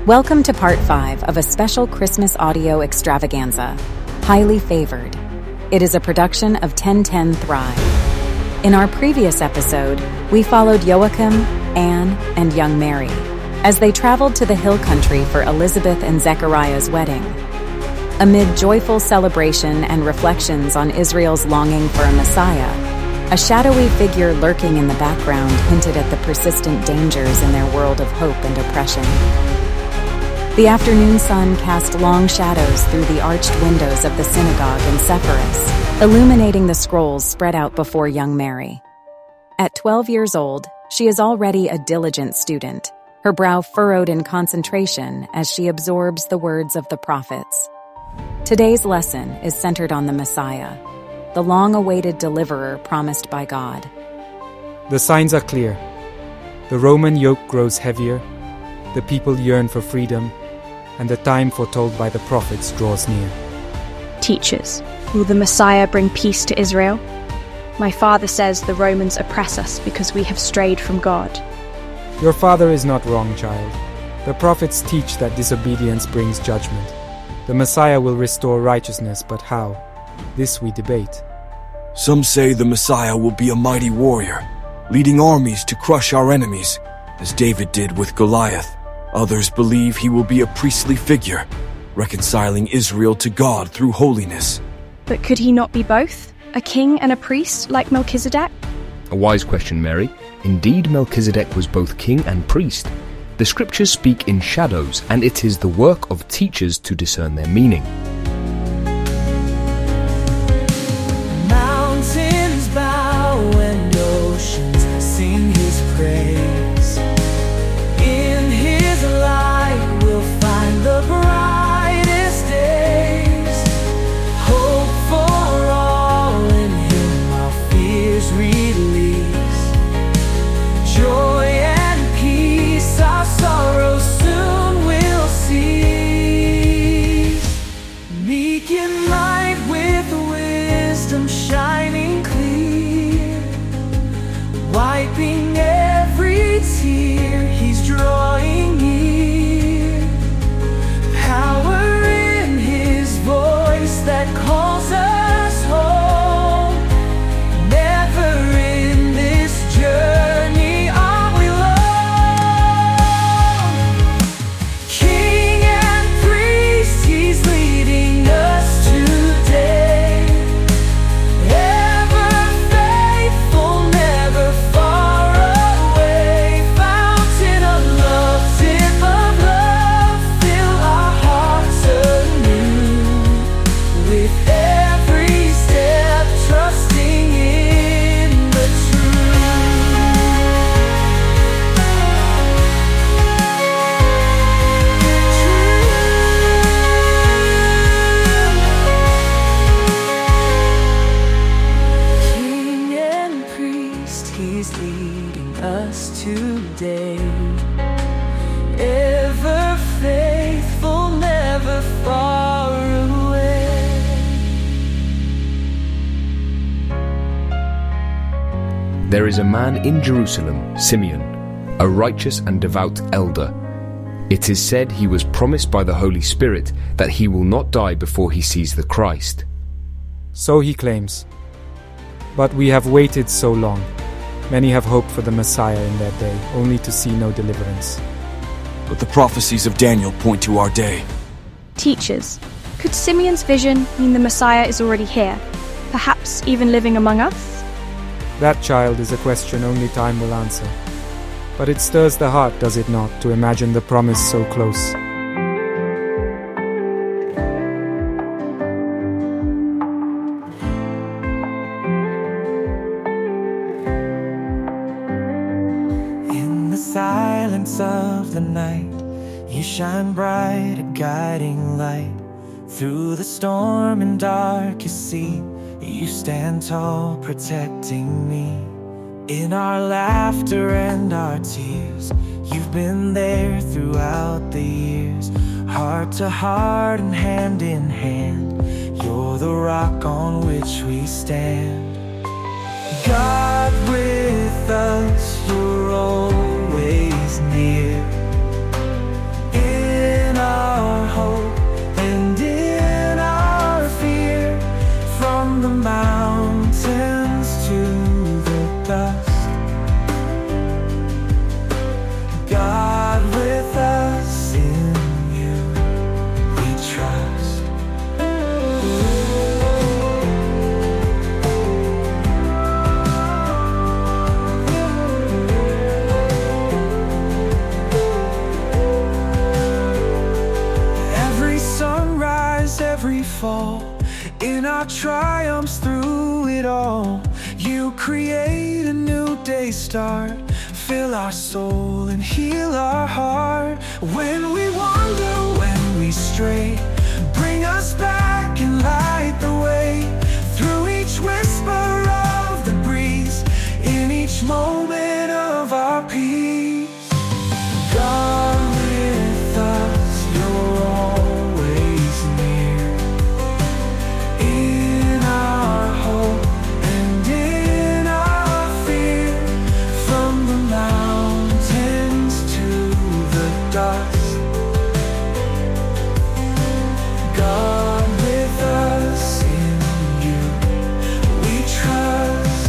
Welcome to part 5 of a special Christmas audio extravaganza, Highly Favored. It is a production of 1010 Thrive. In our previous episode, we followed Joachim, Anne, and young Mary as they traveled to the hill country for Elizabeth and Zechariah's wedding. Amid joyful celebration and reflections on Israel's longing for a Messiah, a shadowy figure lurking in the background hinted at the persistent dangers in their world of hope and oppression. The afternoon sun cast long shadows through the arched windows of the synagogue in Sepphoris, illuminating the scrolls spread out before young Mary. At 12 years old, she is already a diligent student, her brow furrowed in concentration as she absorbs the words of the prophets. Today's lesson is centered on the Messiah, the long-awaited deliverer promised by God. The signs are clear. The Roman yoke grows heavier, the people yearn for freedom, and the time foretold by the prophets draws near. Teachers, will the Messiah bring peace to Israel? My father says the Romans oppress us because we have strayed from God. Your father is not wrong, child. The prophets teach that disobedience brings judgment. The Messiah will restore righteousness, but how? This we debate. Some say the Messiah will be a mighty warrior, leading armies to crush our enemies, as David did with Goliath. Others believe he will be a priestly figure, reconciling Israel to God through holiness. But could he not be both? A king and a priest like Melchizedek? A wise question, Mary. Indeed, Melchizedek was both king and priest. The scriptures speak in shadows, and it is the work of teachers to discern their meaning. Mountains bow and oceans sing his praise. In his light we'll find the brightest days. Hope for all, in him our fears release. Joy and peace, our sorrow soon will cease. Meek in light with wisdom shining clear, wiping every tear, he's drawing near. Power in his voice that calls us home. Never in this journey are we alone. King and priest, he's leading us today. Ever faithful, never far away. Fountain of love, tip of love, fill our hearts anew. With every step, trusting in the King and priest, he's leading us today. Ever faithful, never far away. There is a man in Jerusalem, Simeon, a righteous and devout elder. It is said he was promised by the Holy Spirit that he will not die before he sees the Christ. So he claims. But we have waited so long. Many have hoped for the Messiah in that day, only to see no deliverance. But the prophecies of Daniel point to our day. Teachers, could Simeon's vision mean the Messiah is already here, perhaps even living among us? That, child, is a question only time will answer. But it stirs the heart, does it not, to imagine the promise so close? In the silence of the night, you shine bright, a guiding light. Through the storm and darkest sea, you stand tall, protecting me. In our laughter and our tears, you've been there throughout the years. Heart to heart and hand in hand, you're the rock on which we stand. God with us, you're always near. In create a new day start. Fill our soul and heal our heart. When we wander, when we stray, bring us back and light the way. Through each whisper of the breeze, in each moment of our peace. God with us, you're always near. In our hope and in our fear, from the mountains to the dust. God with us, in you we trust.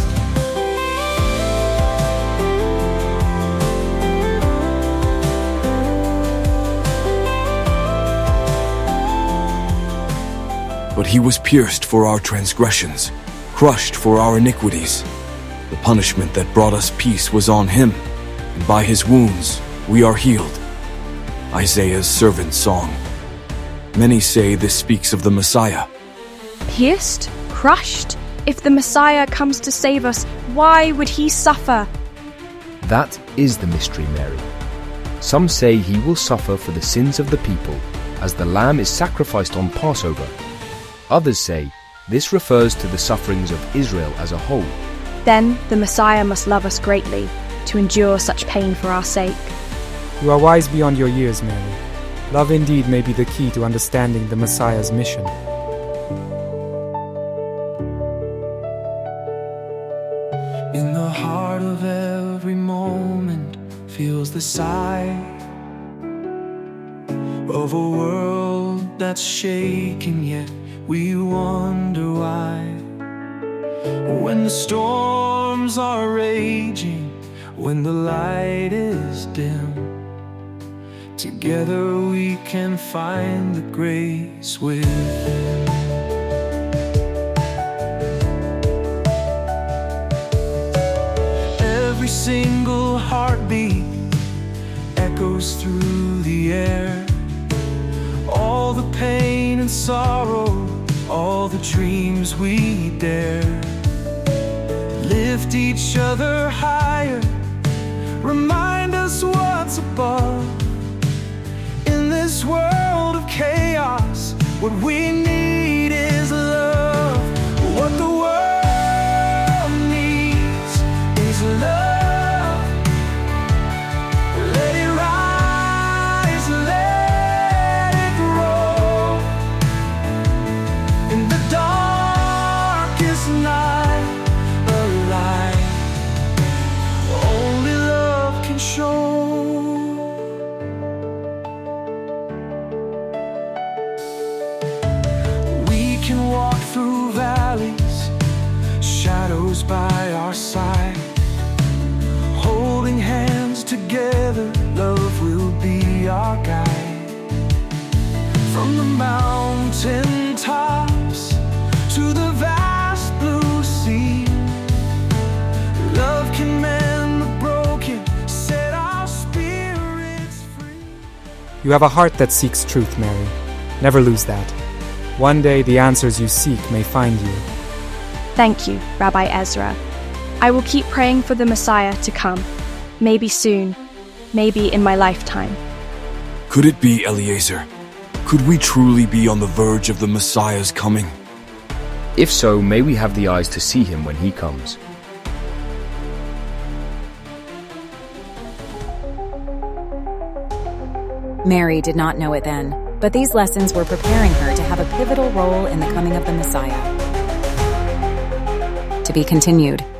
But he was pierced for our transgressions, crushed for our iniquities. The punishment that brought us peace was on him, and by his wounds we are healed. Isaiah's servant song. Many say this speaks of the Messiah. Pierced? Crushed? If the Messiah comes to save us, why would he suffer? That is the mystery, Mary. Some say he will suffer for the sins of the people, as the lamb is sacrificed on Passover. Others say this refers to the sufferings of Israel as a whole. Then the Messiah must love us greatly to endure such pain for our sake. You are wise beyond your years, Mary. Love indeed may be the key to understanding the Messiah's mission. In the heart of every moment feels the sigh of a world that's shaking, yet we wonder why. When the storms are raging, when the light is dim, together we can find the grace within. Every single heartbeat echoes through the air. All the pain and sorrow, all the dreams we dare. Lift each other higher, remind us what's above. In this world of chaos, what we need is love. What the world needs is love. Let it rise, let it grow. In the darkest night, a light only love can show. We can walk through valleys, shadows by our side. Holding hands together, love will be our guide. From the mountain tops to the vast blue sea, love can mend the broken, set our spirits free. You have a heart that seeks truth, Mary. Never lose that. One day the answers you seek may find you. Thank you, Rabbi Ezra. I will keep praying for the Messiah to come. Maybe soon, maybe in my lifetime. Could it be, Eliezer? Could we truly be on the verge of the Messiah's coming? If so, may we have the eyes to see him when he comes. Mary did not know it then, but these lessons were preparing her to have a pivotal role in the coming of the Messiah. To be continued.